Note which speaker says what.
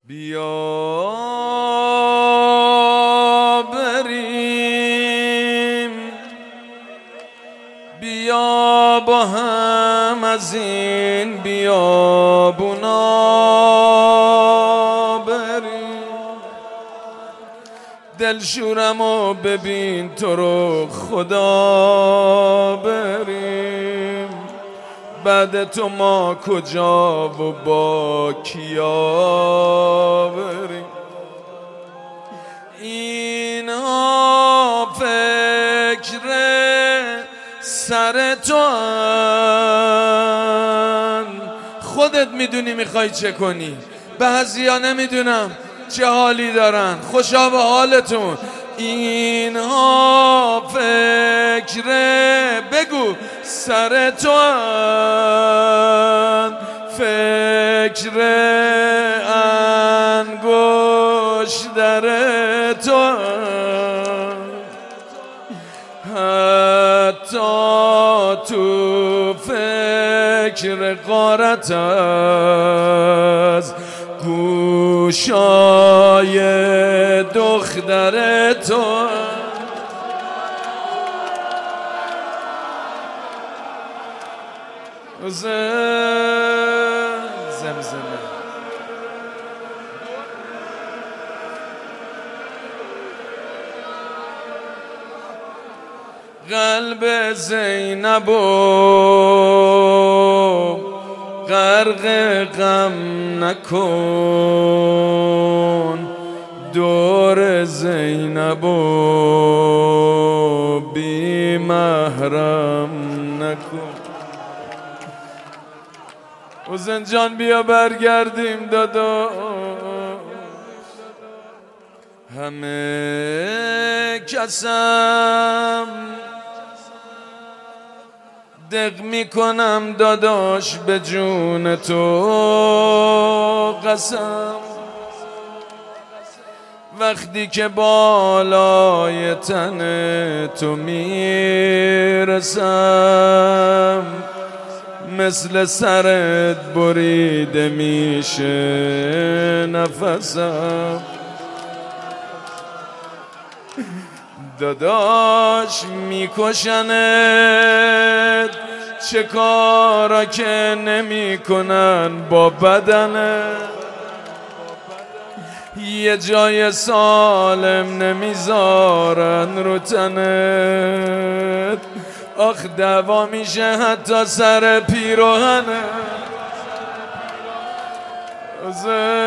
Speaker 1: بیا بریم، بیا با هم از این بیابونا بریم. دلشورمو ببین تو رو خدا بریم. بعد تو ما کجا و با کیا بریم؟ اینا فکر سر تو هن. خودت میدونی میخوای چه کنی، بعضیا نمیدونم چه حالی دارن. خوشا به حالتون. اینها فکر بگو سر تو هن. فکر انگشتر تو هن. حتی تو فکر غارت از گوشای دختر تو. زمزمه قلب زینبو غرق غم نکن، دور زینبو بی محرم نکن. حسین جان بیا برگردیم دادا. همه کسم دق میکنم داداش به جون تو قسم. وقتی که بالای تن تو میرسم، مثل سرت بریده میشه نفسم. داداش میکشنت چه کارا که نمیکنن با بدنت. یه جای سالم نمیذارن رو تنت. آخ دعوا میشه حتی سر پیراهنت.